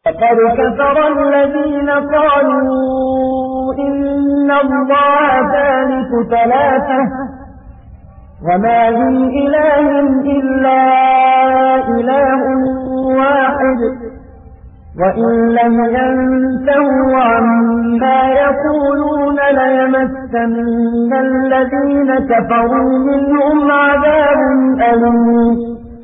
لقد كفر الذين قالوا إن الله ثالث ثلاثة وما من إله إلا إله واحد وإن لم ينتهوا عما يقولون ليمسن الذين كفروا منهم عذاب أليم.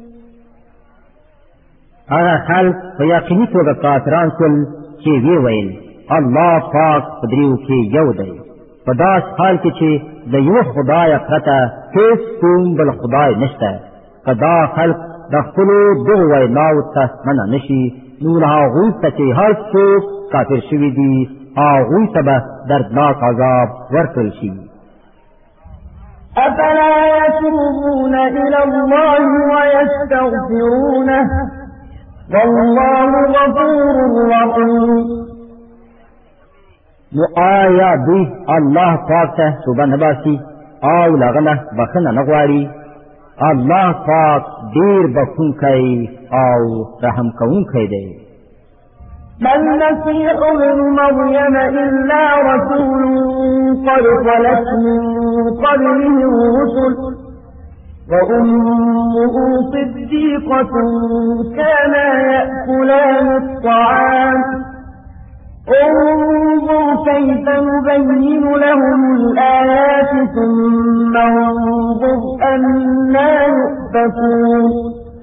هغه خلق په یقیني توګه کافران شول چې وی ویل الله پاک په دریو کې یو دی، په داس حال کې چې د یو خدای پرته هیڅ کوم بل خدای نشته. که دا خلق د خپلو دغو ویناوو ته منع نشي، نو له هغوی ته چې هر څوک کافر شوي دي هغوی ته به دردناک عذاب ورکړل شي. أفلا يتوبون إلى الله ويستغفرونه والله غفور رحيم. نو آیا دوی الله پاک ته توبه نه باسي او له هغه بخښنه نه غواړي؟ الله پاک ډېر بخښونکی او رحم کوونکی دی. ما المسيح ابن مريم إلا رسول قد خلت من قبله الرسل وأمه صديقة كانا يأكلان الطعام انظر كيف نبين لهم الآيات ثم انظر أنا يؤفكون.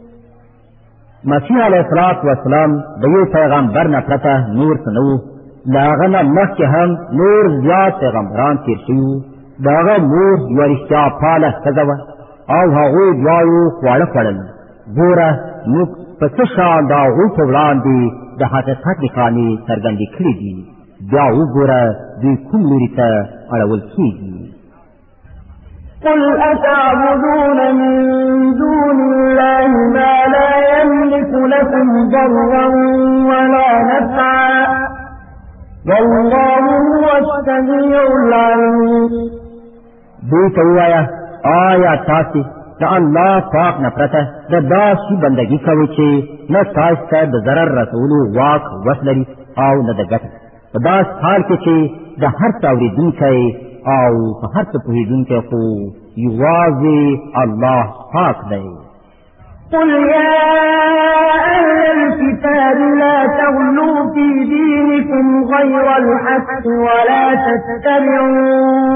مسیح علیه السلام د یو پیغمبر نه پرته نور څه نه وو. له هغه نه مخکې هم نور زیات پیغمبران تېر شوي وو. د هغه مور یوه رښتیا پاله ښځه وه او هغوی دواړو خواړه خوړل. ګوره موږ په څه شان د هغوی په وړاندې د حقیقت نښانې څرګندې کړي دي. بیا وګوره دوی کوم لوري ته اړول کېږي. قل أتعبدون من دون الله ما لا يملك لكم ضرا ولا نفعا والله هو السميع العليم. دوی ته ووایه آیا تاسې د الله پاک نه پرته د داسې بندګي کوئ چې نه تاسو ته د ضرر رسولو واک وس لري او نه د ګټې، په داسې حال کې چې د هر څه اورېدونکی او په هر څه پوهېدونکی خو یوازې الله پاک دی. قل يا أهل الكتاب لا تغلوا في دينكم غير الحق ولا تتبعوا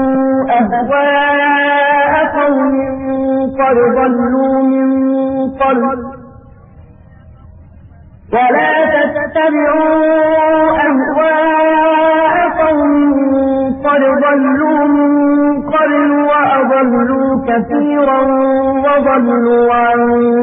أهواء قوم قد ضلوا من قبل وأضلوا كثيرا وضلوا عن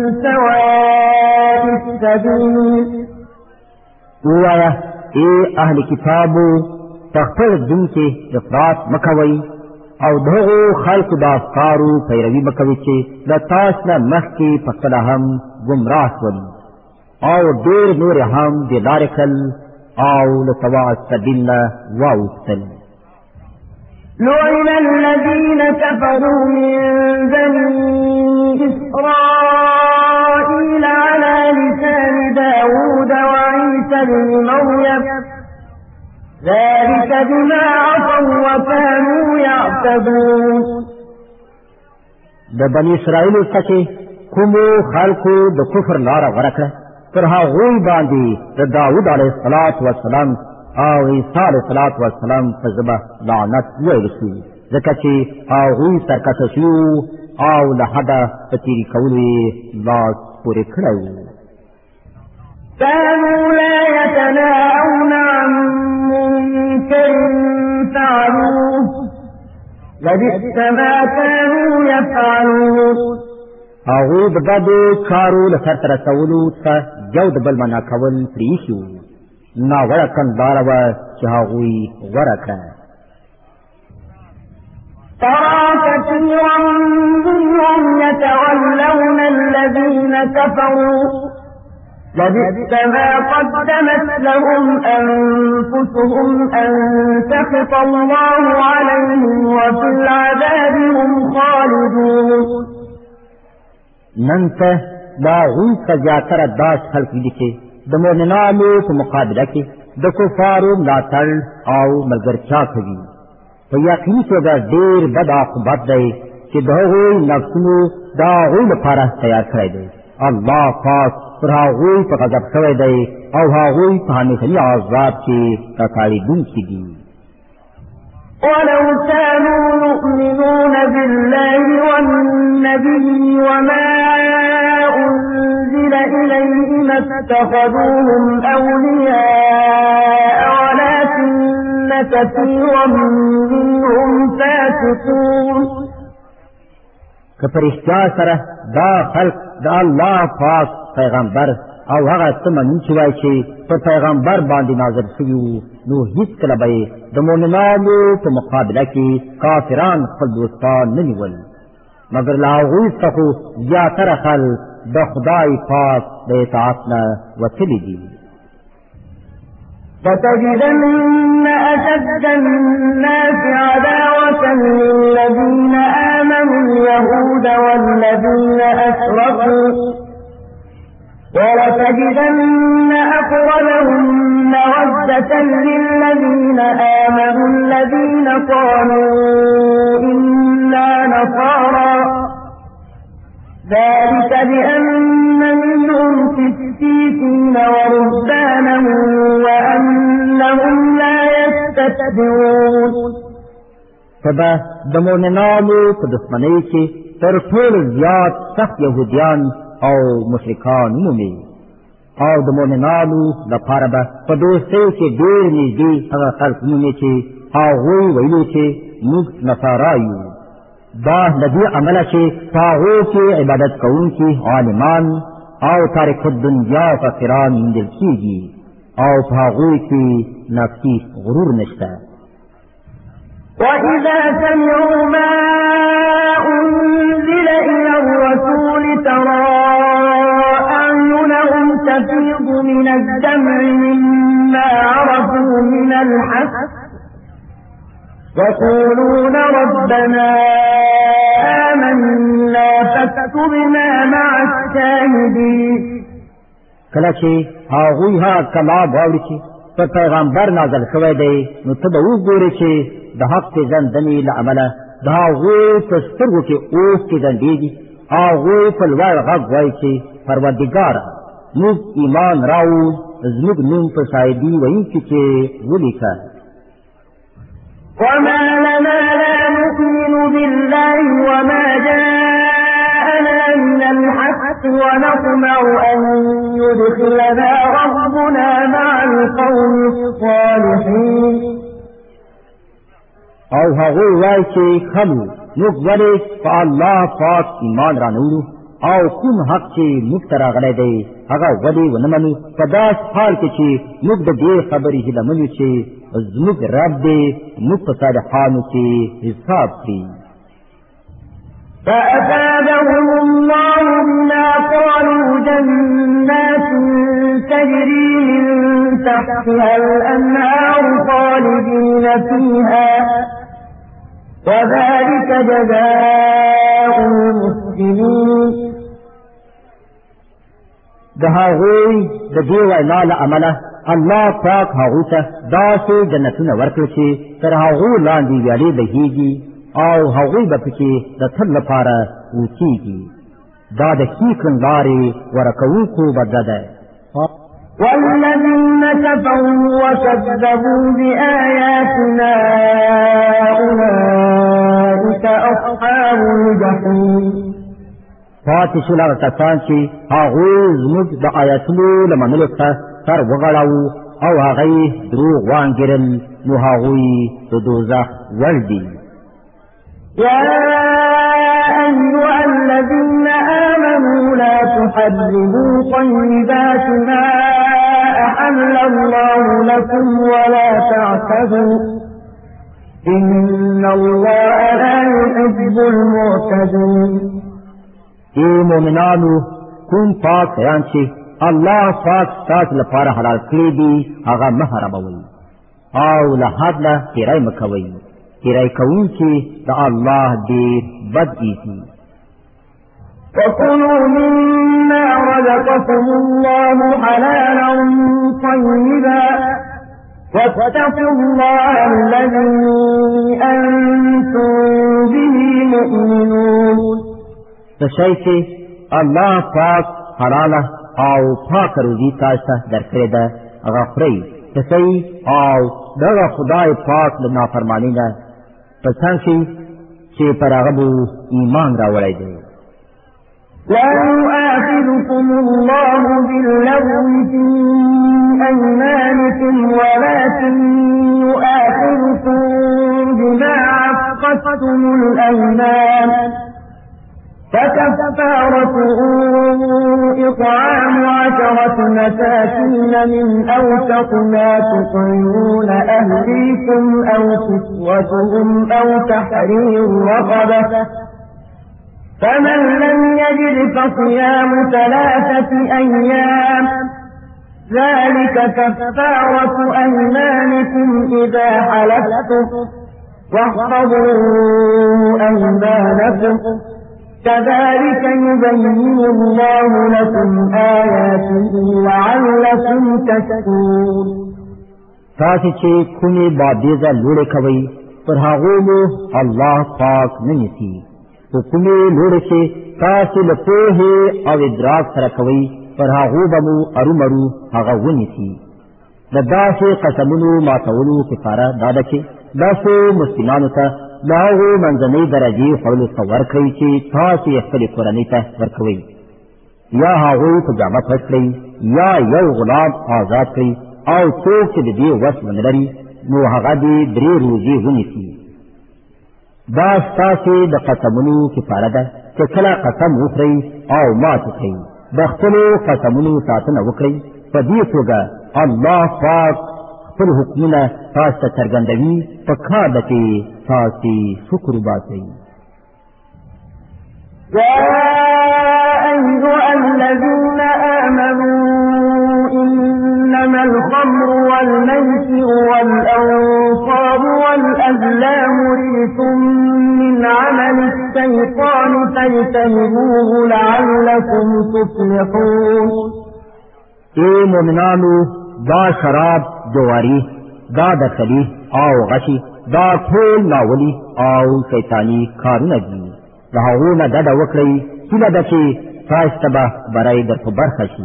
سواء السبيل. ووایا اے اهل کتابو تخپل دین کې افراط مکوئ او دغو خلق د افکارو پیروي مکوئ چې د تاسو نه مخکې په خپله هم ګمراه شول او ډېر نور هم د لارې کړل او له سواء السبیل نه واوښتل. لعن الذين كفروا من بني إسرائيل على لسان داود وعيسى بن مريم ذلك بما عصوا وكانوا يعتدون. د بني اسرائیلو څخه کومو خلقو د کفر لاره غوره کړه تر هغوی باندې د داود علیه السلام او عیسی علیه السلام په ژبه لعنت ویل شو، ځکه چې هغوی سرکشه شوي او له حده په تېري کولو یې لاس پورې کړی و. كانوا لا يتناهون عن منكر فعلوه لبئس ما كانوا يفعلون. هغوی د بدو کارو له سرته رسولو څخه یو د بل منع کول پرېښي وو. ناوړه کړنلاره وه چې هغوی غوره کړه. ترى كثيرا منهم يتولون الذين كفروا لبئس ما قدمت لهم أنفسهم أن سخط الله عليهم وفي العذاب هم خالدون. نن ته دا هغوی څخه زیاتره داسې خلک دي چې د مؤمنانو په مقابله کې د کفارو ملاتړ او ملګرتیا کوي. په یقیني توګه ډېر بد عاقبت دی چې د هغوی نفسونو د هغوی لپاره تیار کړی دی. الله پاک پر هغوی په غضب شوی دی او هغوی په همیشني عذاب کې راکاږونکي دي. ولو كانوا يؤمنون بالله والنبي وما أنزل إليه ما اتخذوهم أولياء ولكن كثيرا منهم فاسقون. که پر احتیا سره دا خلق د الله پاک پیغمبر او هغه څه منونکي وای چې په پیغمبر باندې نازل شوي وو، نو هېڅکله به یې د مؤمنانو په مقابله کې کافران خپل دوستان نه نیول، مګر له هغوی څخه خو زیاتره خلک د خدای پاک د اطاعت نه وتلي دي. لتجدن أشد الناس عداوة للذين آمنوا اليهود والذين أشركوا ولتجدن أقربهم مودة للذين آمنوا الذين قالوا إنا نصارى ذلك بأن منهم قسيسين ورهبانا وأنهم لا يستكبرون. فبه د مؤمنانو په دښمنۍ کې تر ټولو زیات سخت یهودیان او مشرکان ومومي، او د مؤمنانو لپاره به په دوستۍ کې ډېر نږدې هغه خلک ومومي چې هغوی ویلي چې موږ نصارا یو. دا له دې عمله چې په هغو کې عبادت کوونکي عالمان او تارک الدنیا فقیران موندل کېږي او په هغوی کې نفسي غرور نشته. وإذا سمعوا ما أنزل إلى الرسول ترى أعينهم تفيض من الدمع مما عرفوا من الحق يقولون ربنا آمنا فاكتبنا مع الشاهدين. کله چې هغوی ها کلام واوري چې په پیغمبر نازل شوی دی، نو ته به وګورې چې د حق پېژندنې له امله د هغوی په سترګو کې اوښکې ډنډېږي. هغوی په لوړ غږ وایي چې پروردګاره موږ ایمان راوړو، زموږ نوم په شاهدي ویونکي کې ولیکه. وما لنا لا نؤمن بالله وما جاءنا من الحق ونطمع أن يدخلنا ربنا مع القوم الصالحين. او هغوی وایي چې خلو موږ ولې په الله پاک ایمان رانوړو او کوم حق چې موږ ته راغلی دی هغه ولې ونه منو، په داسې حال کې چې موږ د دې خبرې هیله من یو چې زموږ رب دی موږ په صالحانو کې حساب کړي. فأثابهم الله بما قالوا جنات تجري من تحتها الأنهار خالدين فيها وذلك جزاء المحسنين. د هغوی د دې وینا له امله الله پاک هغوی ته داسې جنتونه ورکړل چې تر هغو لاندې ویالې بهیږي او هغوی به پکې د تل لپاره اوسېږي. دا د ښې کړنلارې ورکوونکو بدله ده. والذين كفروا وكذبوا بآياتنا أولئك أصحاب الجحيم. پاتې شول هغه کسان چې هغوی زموږ د آیاتونو له منلو څخه سر وغړاوه او هغه یې دروغ وانګېرل، نو هغوی د دوزخ وړ دي. يا أيها الذين آمنوا لا تحرموا طيبات ما أحل الله لكم ولا تعتدوا إن الله لا يحب المعتدين. ای مومنانو کوم پاک شیان چې الله پاک تاسو لپاره حلال کړي دي هغه مه حراموئ او له حد نه تېری مه کوئ. تېری کوونکي د الله ډېر بد ایسي. وكلوا مما رزقكم الله حلالا طيبا واتقوا الله الذي أنتم به مؤمنون. تشای چې الله پاک حلاله او پاک روزي تاسو درکړې ده هغه خورئ تشای او دغه خدای پاک له نافرمانی نه پسند شي چې پر هغه ایمان راوړی دی. لا يؤاخذكم الله باللغو في أيمانكم ولكن يؤاخذكم بما عقدتم الأيمان فكفارته إطعام 10 مساكين من أوسط ما تطعمون أهليكم أو كسوتهم أو تحرير رقبة فمن لم يجد فصيام 3 أيام ذلك كفارة أيمانكم إذا حلفتم واحفظوا أيمانكم كذلك يبين الله لكم آياته لعلكم تشكرون. تاسو چې کومې بابیزه لوړې کوي پر هغو مو الله پاک نه نیسي او کومې لوړې چې تاسو له پوهې او ادراک سره کوي پر هغو به مو ارومرو هغه ونیسي. د داسې قسمونو ماتولو کفاره دا ده چې داسې مسلمانو ته د هغو منځنۍ درجې خوړلو څخه ورکړئ چې تاسو یې خپلې کورنۍ ته ورکوئ، یا هغوی په جامه پټ کړئ یا یو غلام آزاد کړئ او څوک چې د دې وس ونه لري نو هغه دې 3 روزې ونیسي. دا ستاسې د قسمونو کفاره ده چې کله قسم وخورئ او ماتې کړئ د خپلو قسمونو ساتنه وکړئ. په دې توګه الله پاک خپل حکمونه تاسو ته څرګندوي په کار ده چې تاسو شکر وباسئ. يا أيها الذين آمنوا إنما الخمر والميسر والأنصاب والأزلام رجس من عمل الشيطان فاجتنبوه لعلكم تفلحون. اے مومنانو دا شراب جواری دا دخلی او غشی دا ټول ناولی او شیطانی کارونه دي. د هغو نه ډډه وکړئ هیله ده چې تاسو ته به بری در په برخه شي.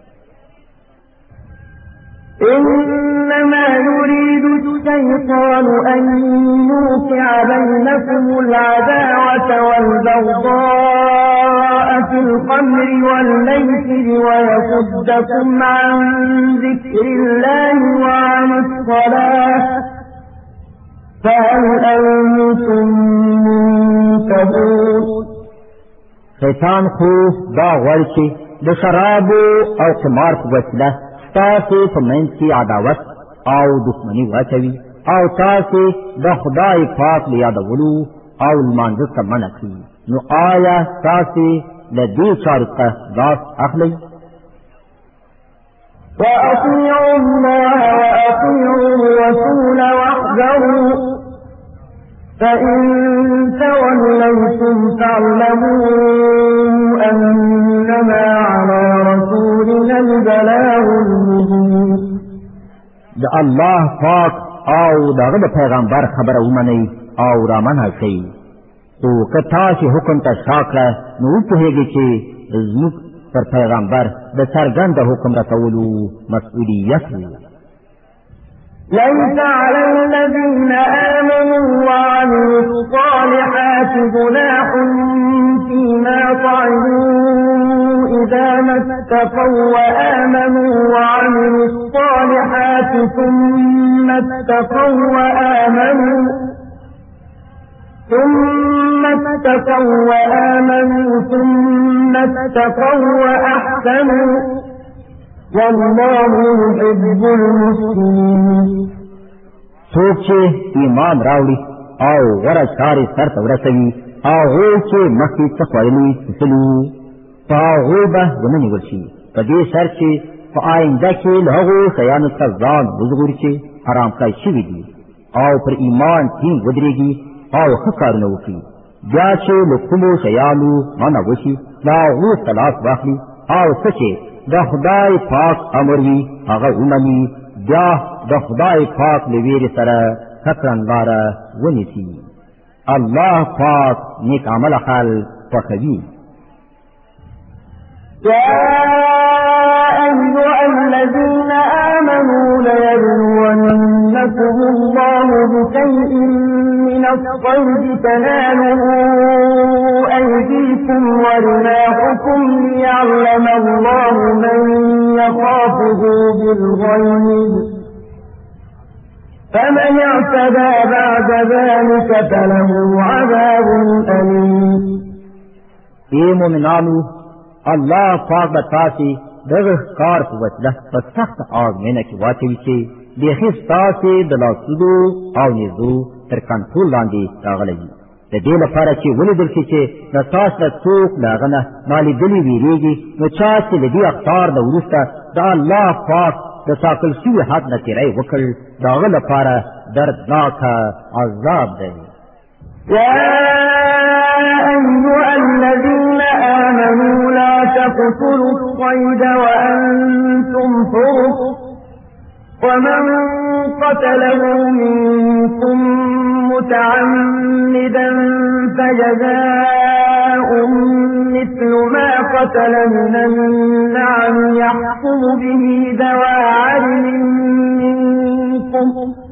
إنما يريد الشيطان أن يوقع بينكم العداوة والبغضاء في الخمر والميسر ويصدكم عن ذكر الله وعن الصلاة فهل أنتم منتهون. شیطان خو دا غواړي چې د شرابو او قمار په وسیله تاسو په منځ کې عداوت او دښمني واچوي او تاسو د خدای پاک له یادولو او لمانځه څخه منع کړي. نو آیا تاسو له دې چارو څخه لاس اخلئ؟ وأطيعوا الله وأطيعوا الرسول واحذروا فإن توليتم فاعلموا أنما على رسولنا البلاغ المبين. د الله پاک او دغه د پیغمبر خبره ومنئ او رامنع کړئ. خو که تاسو حکم ته شا کړه نو وپوهېږئ چې زموږ پر پیغمبر د څرګند حکم رسولو مسؤلیت و. ليس على الذين آمنوا وعملوا الصالحات جناح فيما طعموا إذا ما اتقوا وآمنوا وعملوا الصالحات ثم اتقوا وأحسنوا والله يحب المحسنين. څوک چې ایمان راوړي او غوره چارې سرته ورسوي هغوی چې مخکې څه خوړلي څښلي په هغو به ونه نیول شي په دې شرط چې په آینده کې له هغو شیانو څخه ځان وژغوري چې حرام کړای شوي دي او پر ایمان ټینګ ودرېږي او ښه کارونه وکړي. بیا چې له کومو شیانو منع وشي دا هغو لاس واخلي او څه چې د خدای پاک امر وي هغه ومني بیا د خدای پاک له ویرې سره ښه کړنلاره ونیسي. الله پاک نیک عمل خلک خوښوي. يا أيها الذين آمنوا ليبلونكم الله بشيء من الصيد تناله أيديكم ورماحكم ليعلم الله من يخافه بالغيب فمن اعتدى بعد ذلك فله عذاب أليم. اے مومنانو، الله پاک به تاسې دغه ښکار په وسیله په سخته ازموینه کې واچوي چې بیخي ستاسې د لاسونو او نیزو تر کنټرول لاندې راغلی وي، د دې لپاره چې ولیدل شي چې د تاسو نه څوک له هغه نه نالیدلي ویرېږي، نو چا چې د دې اخطار نه وروسته د الله پاک د ټاکل شوي حد نه تېری وکړ، د هغه لپاره دردناکه عذاب دی. أيها الذين آمنوا لا تقتلوا الصيد وأنتم حرم ومن قتله منكم متعمدا فجزاء مثل ما قتل من النعم يحكم به ذوى عدل منكم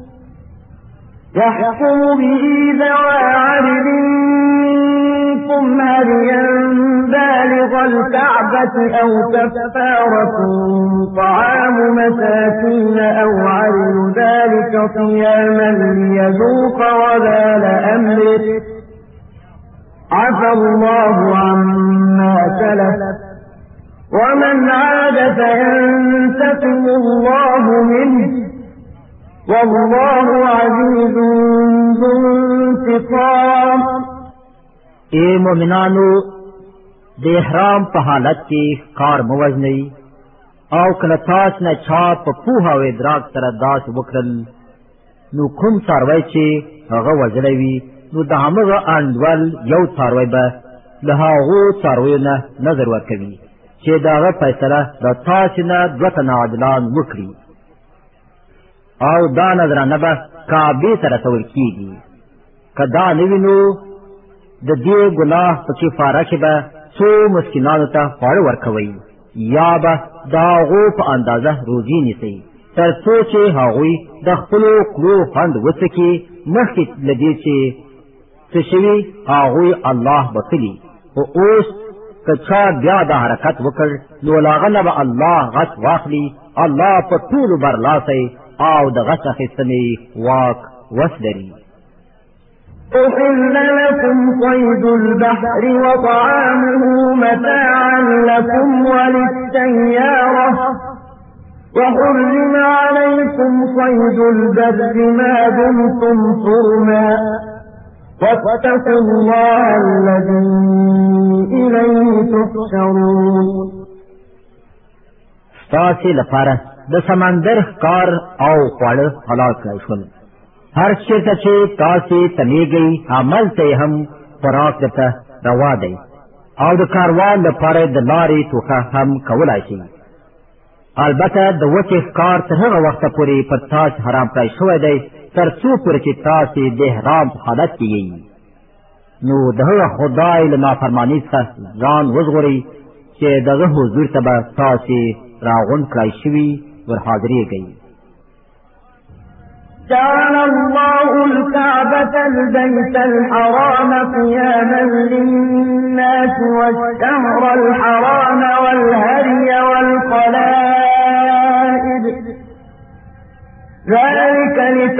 هديا بالغ الكعبة أو كفارة طعام مساكين أو عدل ذلك صياما ليذوق وبال أمره عفى الله عما سلف ومن عاد فينتقم الله منه والله عزيز ذو انتقام. اے مومنانو، د احرام په حالت کې ښکار مه وژنئ، او کله تاسو نه چا په پوهه او ادراک سره داسې وکړل، نو کوم څاروی چې هغه وژلی وي، نو د همغه انډول یو څاروی به له هغو څارویو نه نظر ورکوي چې د هغه فیصله د تاسې نه دوه تنه عادلان وکړي، او دا نظرانه به کعبې ته رسول کېږي. که دا نه وي نو د دې ګناه په کفاره کې به څو مسکینانو ته خواړه ورکوئ، یا به د هغو په اندازه روزي نیسئ، تر څو چې هغوی د خپلو کړو خوند وڅکي، مخکې له دې چې څه شوي هغوی الله بخلي. خو اوس که چا بیا دا حرکت وکړ، نو له هغه نه به الله غچ واخلي. الله په ټولو برلاسی او د غچ اخیستنې واک وس لري. أحل لكم صيد البحر وطعامه متاعا لكم وللسيارة وحرم عليكم صيد البر ما دمتم حرما واتقوا الله الذي إليه تحشرون. ستاسې لپاره د سمندر ښکار او خواړه حلال کړی شول. هر چېرته چې تاسې تمیږئ، هملته یې هم خوراک درته روا دی، او د کاروان لپاره د لارې توښه هم کولی شي. البته د وچې ښکار تر هغه وخته پورې پر تاسې حرام کړی شوی دی تر څو پورې چې تاسې د احرام په حالت کې یئ، نو د هغه خدای له نافرمانۍ څخه ځان وژغورئ چې دغه حضور ته به تاسې راغونډ کړی شوي ورحاضرېږئ. جعل الله الكعبة البيت الحرام قياما للناس والشهر الحرام والهدي والقلائد ذلك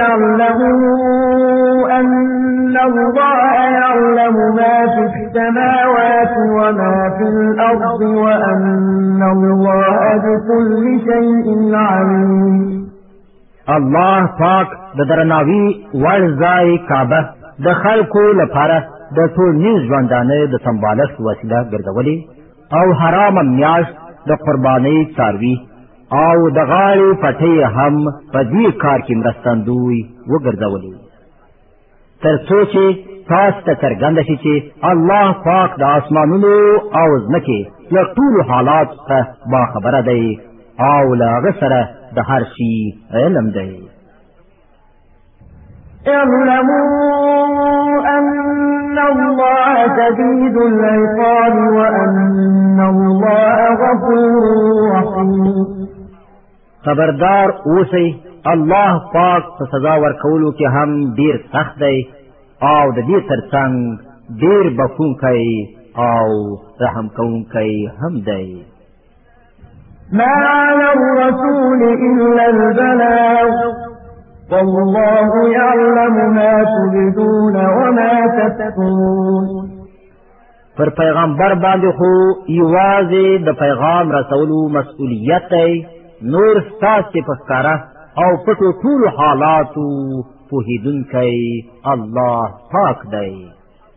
لتعلموا أن الله يعلم ما في السماوات وما في الأرض وأن الله بكل شيء عليم. الله پاک د درناوي وړ ځای کعبه د خلکو لپاره د ټولنیز ژوندانه د سمبالښت وسیله ګرځولې، او حرامه میاشت د قربانۍ څاروي او د غاړې پټۍ هم په دې کار کې مرستندوی وګرځولې، تر څو چې تاسو ته څرګنده شي چې الله پاک د آسمانونو او ځمکې له ټولو حالات څخه باخبره دی او له هغه سره د هر شي علم دی. اعلموا أن الله شديد العقاب وأن الله غفور رحيم. خبردار اوسئ الله پاک په سزا ورکولو کې هم ډیر سخت دی او د دې ترڅنګ ډیر بخښونکی او رحم کوونکی هم دی. ما على الرسول إلا البلاغ والله يعلم ما تبدون وما تكتمون. پر پیغمبر باندې خو یوازې د پیغام رسولو مسؤلیت دی، نور ستاسې په ښکاره او پټو ټولو حالاتو پوهېدونکی الله پاک دی.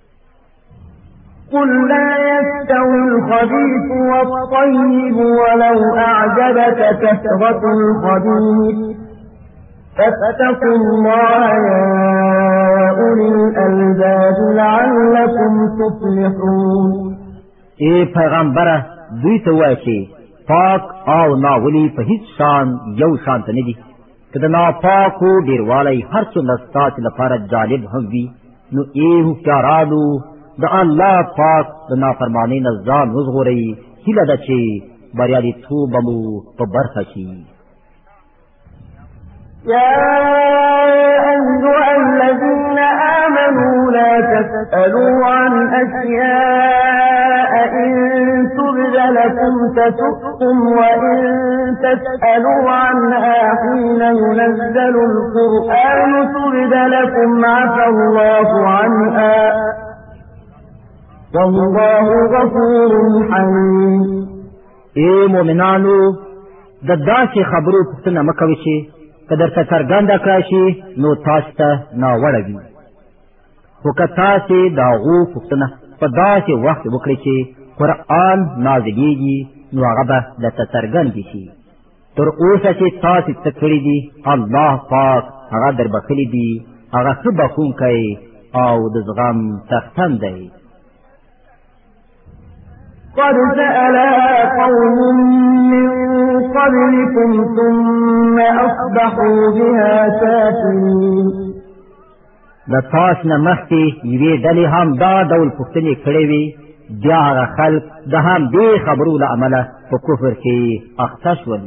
قل لا يستوي الخبيث والطيب ولو أعجبك كثرة الخبيث فاتقوا الله يا أولي الألباب لعلكم تفلحون. اے پیغمبره دوی ته وایه چې پاک او ناولی په هیڅ شان یو شان ته نه دي. که د ناپاکو ډیروالی هر څومره ستاسې لپاره جالب هم وي نو ای هوښیارانو د الله پاک د نافرمانۍ نه ځان وژغورئ. هیله ده چې بریالیتوب به مو په برخه شي. يا أيها الذين آمنوا لا تسألوا عن أشياء إن تبد لكم تسؤكم وإن تسألوا عنها حين ينزل القرآن تبد لكم عفى الله عنها والله غفور حليم. اے مومنانو د داسې خبرو پوښتنه مه کوئ چې که درته څرګنده کړه شي نو تاسو ته ناوړه وي، خو که تاسې د هغو پوښتنه په داسې وخت وکړئ چې قرآن نازلېږي نو هغه به درته څرګندې شي. تر اوسه چې تاسې څه کړي دي الله پاک هغه در بخښلي دي، هغه ښه بخښونکی او د زغم څښتن دی. قد سألها قوم من قبلكم ثم أصبحوا بها كافرين. د تاسو نه مخکې یوې ډلې هم دا ډول پوښتنې کړې وي، بیا هغه خلک د همدې خبرو له امله په کفر کې اخته شول.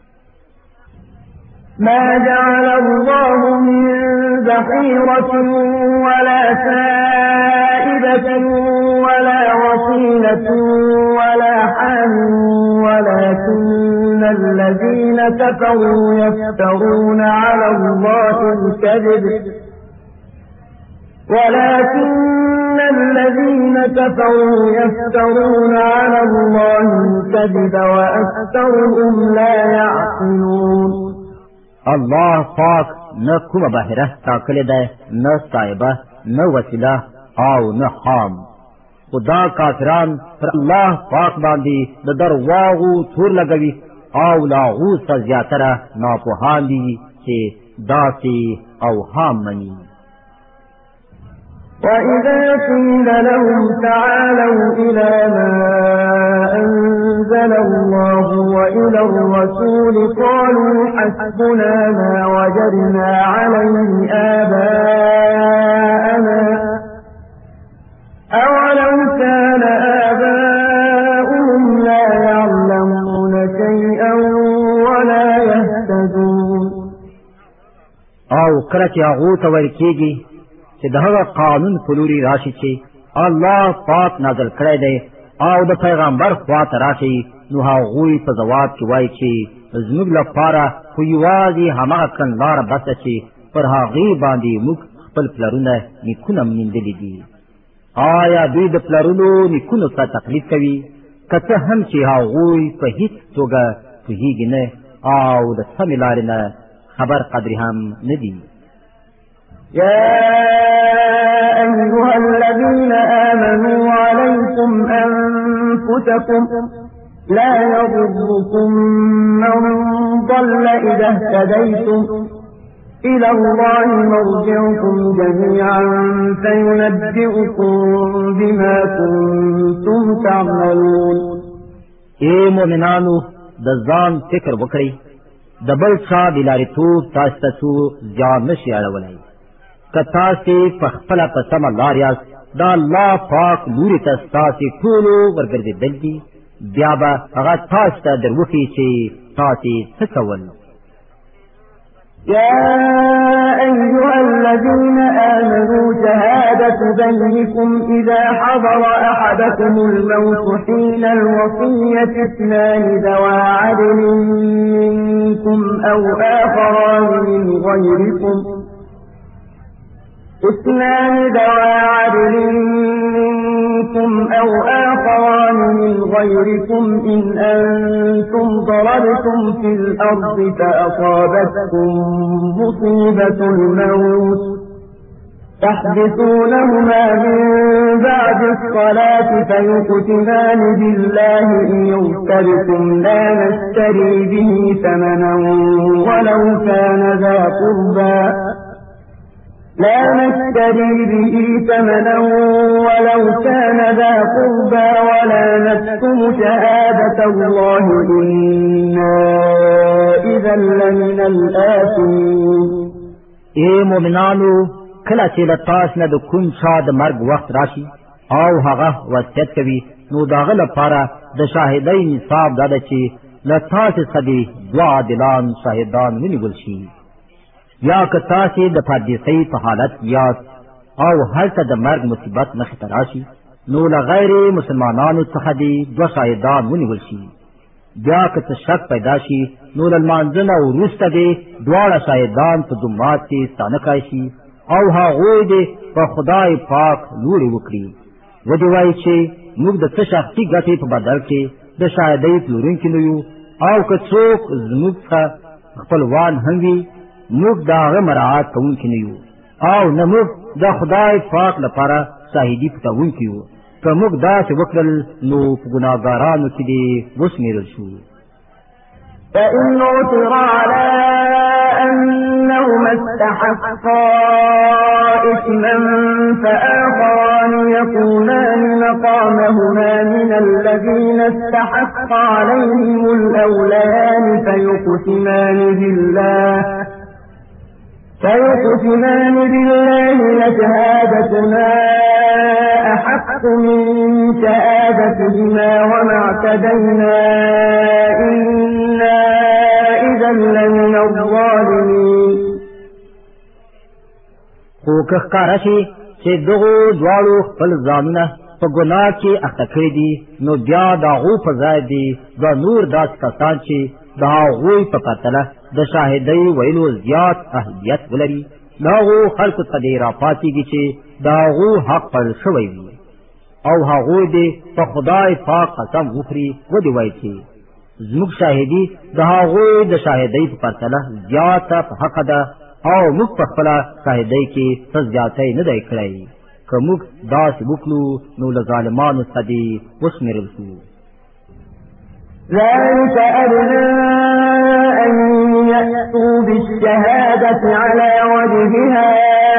ما جعل الله من بحيرة ولا سائبة ولا وصيلة ولا حام ولكن الذين كفروا يفترون على الله الكذب وأكثرهم لا يعقلون. الله پاک نه کومه بحیره ټاکلې ده، نه صایبه، نه وسیله او نه حام. خو دا کافران پر الله پاک باندې د درواغو تور لګوي او لا هغو څخه زیاتره ناپوهان دي چې داسې اوهام مني. وَإِذَا قِيلَ لَهُمْ تَعَالَوْا إِلَى مَا أَنزَلَ اللَّهُ وَإِلَى الرَّسُولِ قَالُوا حَسْبُنَا مَا وَجَدْنَا عَلَيْهِ آبَاءَنَا أَوَلَوْ كَانَ آبَاؤُهُمْ لَا يَعْلَمُونَ شَيْئًا وَلَا يَهْتَدُونَ. او کله چې هغو ته ویل کېږي چې د هغه قانون په لوري راشي چې الله پاک نازل کړی دی او د پیغمبر خوا ته راشي، نو هغوی په ځواب کې وایي چې زموږ لپاره خو یوازې هماغه کړنلاره بس ده چې پر هغې باندې موږ خپل پلرونه نیکونه موندلي دي. آیا دوی د پلرونو نیکونو ته تقلید کوي؟ که څه هم چې هغوی په هیڅ توګه پوهېږي نه او د سمې لارې نه خبر قدرې هم نه دي. يا أيها الذين آمنوا عليكم أنفسكم لا يضركم من ضل إذا اهتديتم إلى الله مرجعكم جميعا فينبئكم بما كنتم تعملون. اے مومنانو د ځان فکر وکړئ، د بل چا د لاریتوب تاسو ته څو زیان نشي اړولی. که تاسې په خپله په سمه لار یاست، د الله پاک لوري ته ستاسې ټولو ورګرځېدل دي، بیا به هغه تاسو ته در وښیي چې تاسې څه کول. يا أيها الذين آمنوا شهادة بينكم إذا حضر أحدكم الموت حين الوصية اثنان ذوى عدل منكم أو آخران من غيركم إن أنتم ضربتم في الأرض فأصابتكم مصيبة الموت تحدثونهما من بعد الصلاة فيقسمان بالله إن ارتبتم لا نشتري به ثمنا ولو كان ذا قربى ولا نكتم شهادة الله إنا إذا لمن الآثمين. اے مومنانو، کله چې له تاسو نه د کوم چا د مرګ وخت راشي او هغه وصیت کوي، نو د هغه لپاره د شاهدۍ نصاب دا ده چې له تاسو څخه دې دوه عادلان شاهدان ونیول شي. یا که تاسې د پردیسۍ په حالت یاست او هلته د مرګ مصیبت مخې ته راشي، نو له غیر مسلمانانو څخه دې دوه شاهدان ونیول شي. بیا که څه شک پیدا شي، نو له لمانځه نه وروسته دې دواړه شاهدان په جومات کې ستانه کړای شي او هغوی دې په خدای پاک لورې وکړي، ودې وایي چې موږ د څه شخصي ګټې په بدل کې د شاهدۍ پلورونکي نه یو، او که څوک زموږ څخه خپلوان هم وي، موږ د هغه مراعات کوونکي نه یو، او نه موږ د خدای پاک لپاره شاهدي پټوونکي یو. که موږ داسې وکړل، نو په ګناهګارانو کې دې وشمېرل شو. فإن عثر على أنهما استحقا إثما فآخران يكونان مقامهما من الذين استحق عليهم الأوليان فيقسمان بالله لشهادتنا أحق من شهادتهما وما اعتدينا إنا إذا لمن الظالمين. خو که ښکاره شي چې دغو دواړو خپل ځانونه په ګناه کې اخته کړي دي، نو بیا د هغو په ځای دي دوه نور داسې کسان چې د هغوی په پرتله د شاهدۍ ویلو زیات اهلیت ولري، د هغو خلکو څخه دې راپاڅېږي چې د هغو حق پړ شوی وي، او هغوی دې په خدای پاک قسم وخوري، ودې وایي چې زموږ شاهدي د هغوی د شاهدۍ په پرتله زیاته په حقه ده، او موږ په خپله شاهدۍ کې څه زیاتی نه دی کړی. که موږ داسې وکړو، نو له ظالمانو څخه دې وشمېرل شو. ذلك أدنى أن يأتوا بالشهادة على وجهها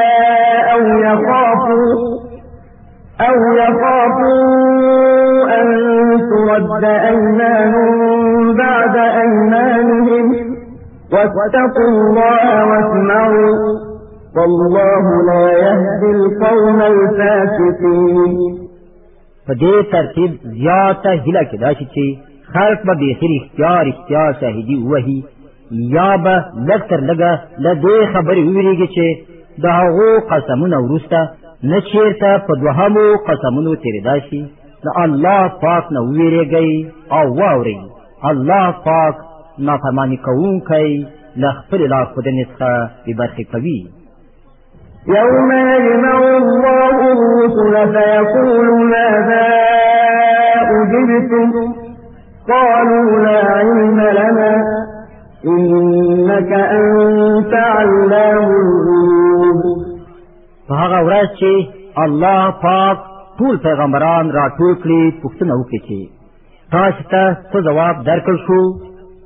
أو يخافوا أن ترد أيمان بعد أيمانهم واتقوا الله واسمعوا والله لا يهدي القوم الفاسقين. په دې ترتیب زیاته هیله کېدای شي چې خلق به بیخي رښتیا شاهدي ووهي، یا به لږ تر لږه له دې خبرې وویرېږي چې د هغو قسمونه وروسته نه چېرته په دوهمو قسمونو تېرېدای شي. د الله پاک نه وویرېږئ او واورئ، الله پاک نافرماني کوونکی له خپلې لارښودنې څخه بېبرخې کوي. يوم يجمع الله الرسل فيقول ماذا أجبتم قالوا لا علم لنا إنك أنت علام الغيوب. په هغه ورځ چې الله پاک ټول پیغمبران راټول کړي، پوښتنه وکړي چې تاسو ته څه ځواب درکړل شو؟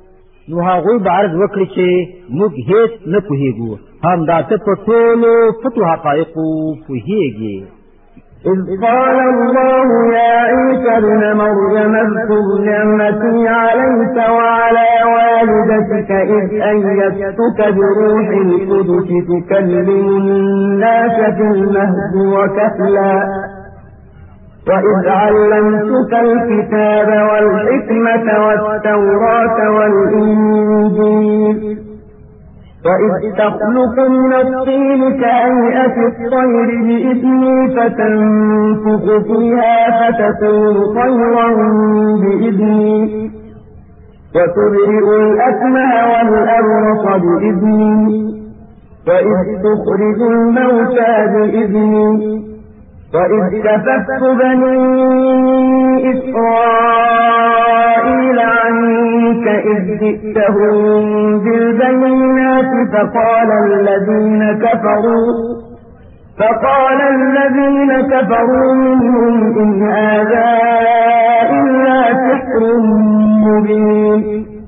نو هغوی به عرض وکړي چې موږ هیڅ نه پوهېږو، همدا ته په ټولو پټو حقایقو پوهېږي. إذ قال الله يا عيسى ابن مريم اذكر نعمتي عليك وعلى والدتك إذ أيدتك بروح القدس تكلم الناس في المهد وكهلا وإذ علمتك الكتاب والحكمة والتوراة والإنجيل وإذ تخلق من الطين كهيئة الطير بإذني فتنفخ فيها فتكون طيرا بإذني وتبرئ الأكمه والأبرص بإذني وإذ تخرج الموتى بإذني وإذ كففت بني إسرائيل عنك إذ جئتهم بالبينات فقال الذين كفروا منهم إن هذا إلا سحر مبين.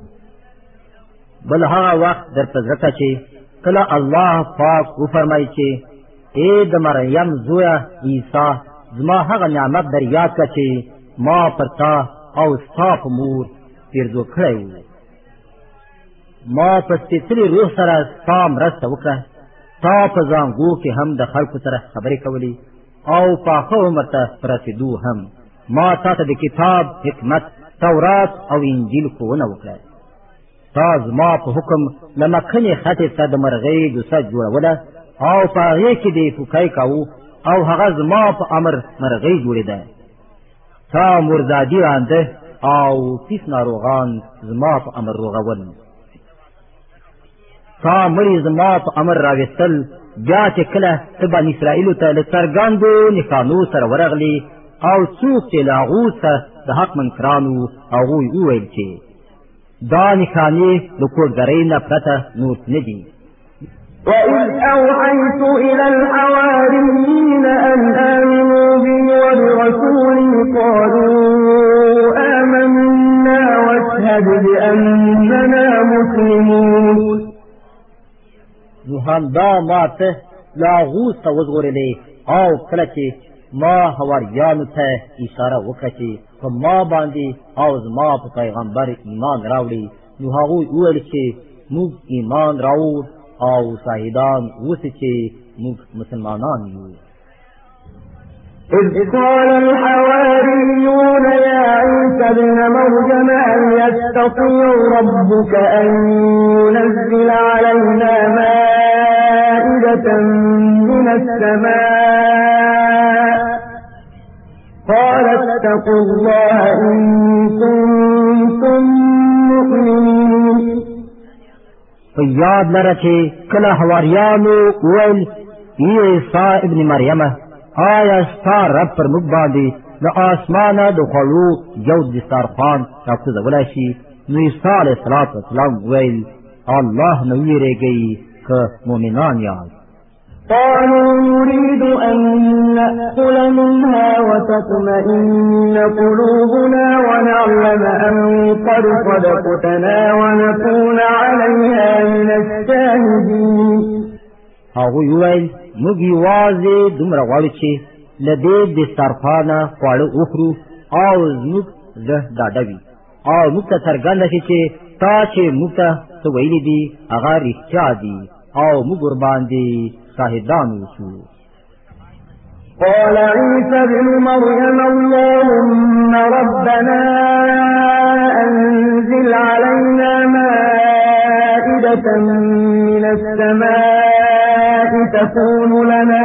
بل هغه وخت درته ځکه چې کله الله پاک وفرمایي چې اے د مریم زویه عیسی زما هغه نعمت در یاد کړه چې ما پر تا او ستا په مور پیرزو کړی و. ما په سپېڅلي روح سره ستا مرسته وکړه، تا په زانګو کې هم د خلکو سره خبرې کولې او پاخه عمر ته په رسېدو هم ما تا ته د کتاب، حکمت، تورات او انجیل ښوونه وکړه. تا زما په حکم له مخکې خټې ته د مرغۍ جوسه جوړوله او په هغې کې دې پوکی کاوه او هغه زما په امر مرغۍ جوړېده. تا مرزادي رانده او پیس ناروغان زما په امر روغول. تا مړي زما په امر راوستل. بیا چې کله ته بني اسرائیلو ته له څرګندو نښانو سره ورغلې او څوک چې له هغو څخه د حق منکرانو هغوی وویل چې دا نښانې د کوډګرۍ نه پرته نور نه دي. وإذ أوحيت إلى الحواريين أن آمنوا بي وبرسولي قالوا آمنا واشهد بأننا مسلمون. نو همدا ما ته له هغو څخه وژغورلې او کله چې ما حواریانو ته اشاره وکړه چې په ما باندې او زما په پیغمبر ایمان راوړي، نو هغوی وویل چې موږ ایمان راوړ او شاهدان اوسئ چې موږ مسلمانان یو. إذ قال الحواريون يا عيسى ابن مريم هل يستطيع ربك أن ينزل علينا مائدة من السماء قال اتقوا الله إن كنتم مؤمنين. په یاد لره چې کله حواریانو وویل عیسی ابن مریم آیا ستا رب پر موږ باندې د آسمانه د خوړو یو دسترخوان راکوزولی شي؟ نو عیسی علیه السلام وویل الله نه ویرېږئ که مؤمنان یاست. قالوا نريد أن نأكل منها وتطمئن قلوبنا ونعلم أن قد صدقتنا ونكون عليها من الشاهدين. هغوی وویل موږ یوازې دومره غواړو چې له دې دسترخوانه خواړه وخورو او زموږ زړه ډاډه وي او موږ ته څرګنده شي چې تا چې موږ ته څه ویلي دي هغه رښتیا دي او موږ ورباندې شاهدان اوسو. قال عيسى ابن مريم اللهم ربنا أنزل علينا مائدة من السماء تكون لنا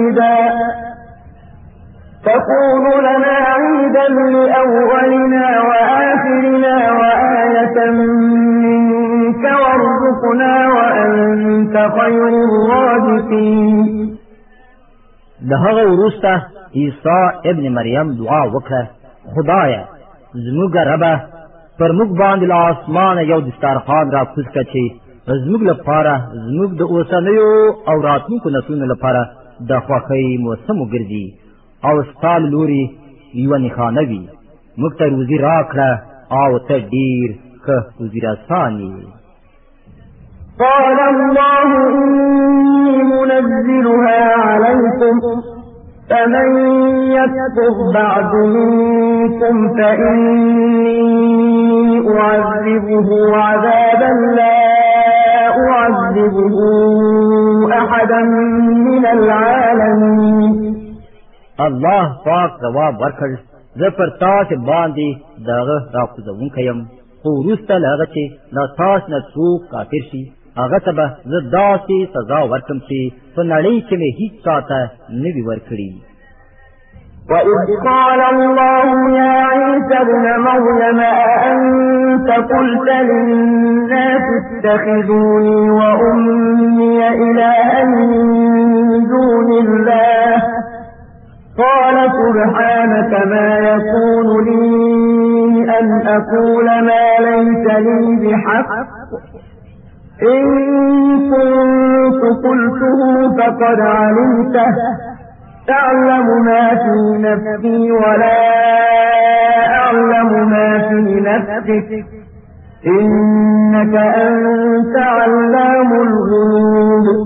عيدا لأولنا وآخرنا وآية منك وارزقنا وأنت خير الرازقين. د هغه وروسته عیسی ابن مریم دعا وکړه، خدایه زموږ ربه پر موږ باندې له آسمانه یو دسترخوان راکوز کړه چې زموږ لپاره زموږ د اوسنیو او راتلونکو نسلونو لپاره د خوښۍ موسم وګرځي او ستا له لورې یوه نښانه وي. موږ ته روزي راکړه او ته ډېر که وزیرستانی. قال الله إني منزلها عليكم فمن يكفر بعد منكم فإني أعذبه عذابا لا أعذبه أحدا من العالمين. الله پاک جواب ورکړ زه پر تاسو باندې دغه راکوزونکی یم خو وروسته له هغه چې له تاسو نه څوک کافر شي هغه ته به زه داسې سزا ورکړم چې په نړۍ کې مې هیڅ چاته نه وي ورکړي. وإذ قال الله يا عيسى ابن مريم أأنت قلت للناس اتخذوني وأمي إلهين من دون الله قال سبحانك ما يكون لي أن أقول ما ليس لي بحق إن كنت قلته فقد علمته تعلم ما في نفسي ولا أعلم ما في نفسك إنك أنت علام الغيوب.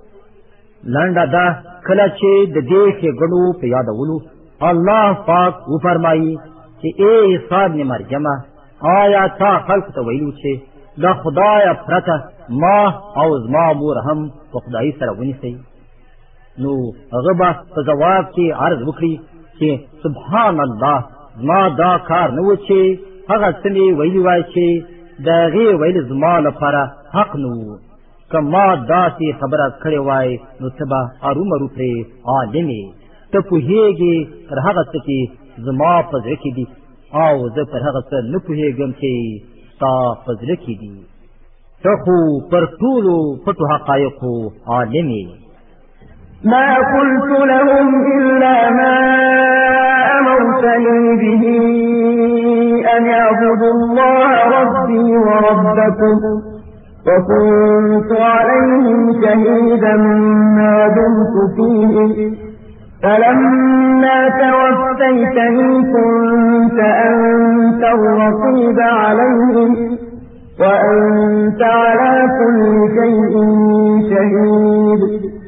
لنډه دا کله چې د دې ښېګڼو په یادولو الله پاک وفرمایي چې ای عیسی ابن مریم آیا تا خلکو ته ویلو چې د خدایه پرته ما او زما مور هم په خدایي سره ونیسئ؟ نو هغه به په ځواب کې عرض وکړي چې سبحان الله زما دا کار نه و چې هغه څه مې ویلي وای چې د هغې ویل زما لپاره حق نه و. که ما داسې خبره کړې وای نو ته به ارومرو پرې عالمې ته پوهېږې تر هغه څه چې زما په زړه کې دي او زه پر هغه څه نه پوهېږم چې ستا په زړه کې دي. ته خو پر ټولو پټو حقایقو عالمې. ما قلت لهم إلا ما أمرتني به أن اعبدوا الله ربي وربكم وكنت عليهم شهيدا ما دمت فيهم فلما توفيتني كنت أنت الرقيب عليهم وأنت على كل شيء شهيد.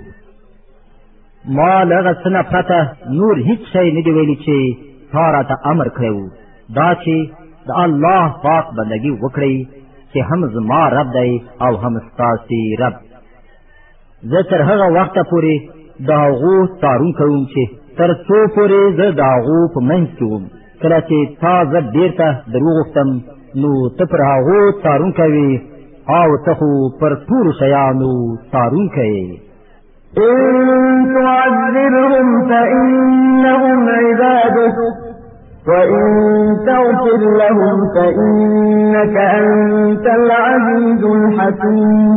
ما لغه سنه پرته نور هیڅ شی نه دی ویلي چې تا راته امر کړی دا چې د الله پاک بندګي وکړئ چې هم زما رب دی او هم ستاسې رب. زه تر هغه وخته پورې د هغو څارون کوم چې تر څو پورې زه د هغو په منځ کې وم. کله چې تا زه بېرته در وغوښتم نو ته پر هغو څارون کوې او ته خو پر ټولو شیانو څارونکی یې. إن تعذبهم فإنهم عبادك وإن تغفر لهم فإنك أنت العزيز الحكيم.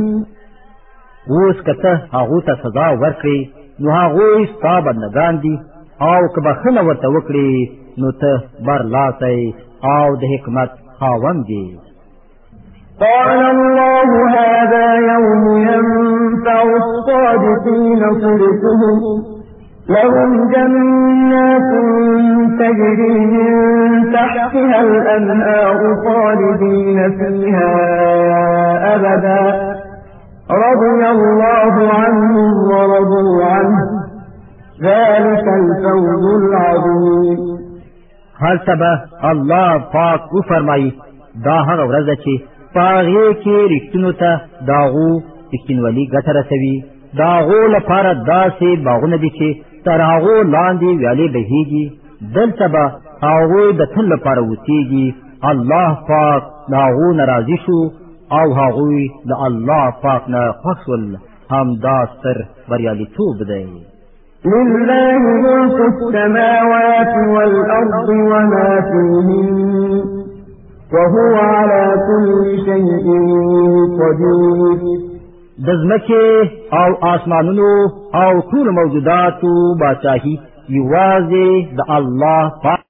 اوس که ته هغو ته سزا ورکړې نو هغوی ستا بندګان دي او که بخښنه ورته وکړې نو ته برلاسی او د حکمت خاوند یې. قال الله هذا يوم ينفع الصادقين صدقهم لهم جنات تجري من تحتها الأنهار خالدين فيها أبدا رضي الله عنهم ورضوا عنه ذلك الفوز العظيم. هل تبه الله پاک وفرمایي دا هغه ورځ ده چې په هغې کې رښتینو ته د هغو رښتینولي ګټه رسوي. د هغو لپاره داسې باغونه دي چې تر هغو لاندې ویالې بهیږي. دلته به هغوی د تل لپاره اوسېږي. الله پاک د هغو نه راضي شو او هغوی د الله پاک نه خوښ شول. همدا ستر بریالیتوب دی. لله ملك السماوات والأرض وما فيهن وهو على كل شيء قدير. د ځمکې او آسمانونو او ټول موجوداتو بادشاهي یوازې د الله پاک